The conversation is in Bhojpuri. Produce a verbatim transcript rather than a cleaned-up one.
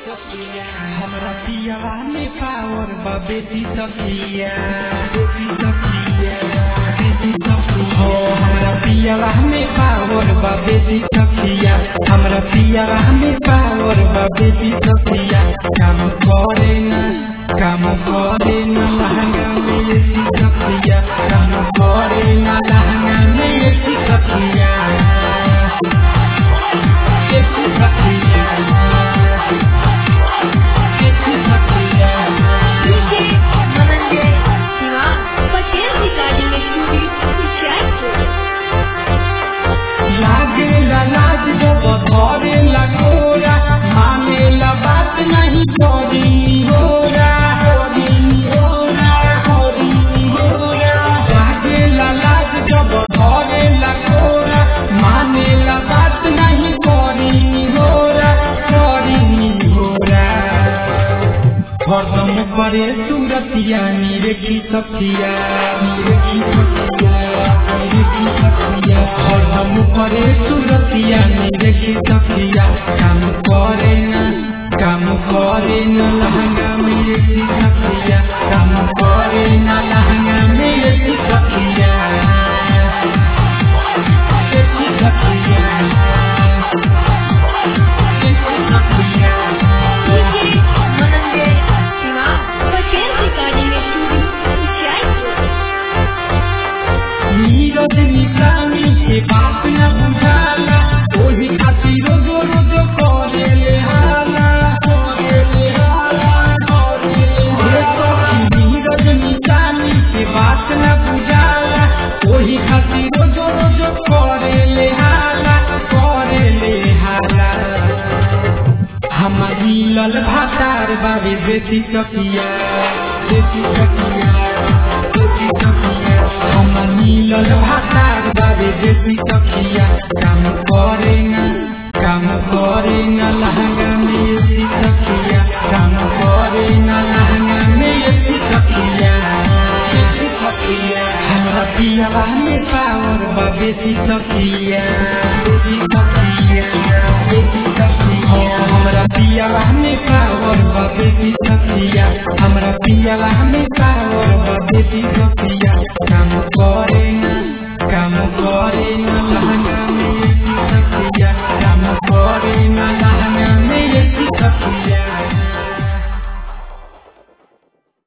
हमरा पियावा में पावर बा बेटी सखिया बेटी सखिया बेटी सखिया हो हमरा पियावा में पावर बा बेटी सखिया हमरा पियावा में पावर बा बेटी सखिया काम करे ना काम करे ना लहंगा में बेटी सखिया काम करे ना लहंगा में बेटी सखिया बेटी सखिया नहीं छोड़ी होरा होरी होरा होरी होरा लागे लाज जब धरे लकोरा माने ला बात नहीं करी होरा करी होरा हरदम करे सूरतिया नीरे की सखिया नीरे की सखिया नीरे की सखिया हरदम करे सूरतिया नीरे की सखिया काम करे ना काम करे ना लहंगा में बेटी सखिया काम करे ना लहंगा में बेटी सखिया बेटी सखिया बेटी सखिया नीरज निशानी के बात न बुझाला ओही खातिर रोजो रोजो करे ले हाला बात न बुझाला ओही खातिर रोजो रोजो करे ले हाला करे ले हाला हमारी लल भातार बाबे बेटी सखिया बेटी सखिया बेटी सखिया हमारी लल भातार बाबे बेटी सखिया काम करे ना काम करे ना लहंगा में बेटी सखिया काम करे ना लहंगा में बेटी सखिया हमरा पियावा में पावर बा बेटी सखिया बेटी सखिया बेटी सखिया हमरा पियावा में पावर बा बेटी सखिया हमरा पियावा में पावर बा बेटी सखिया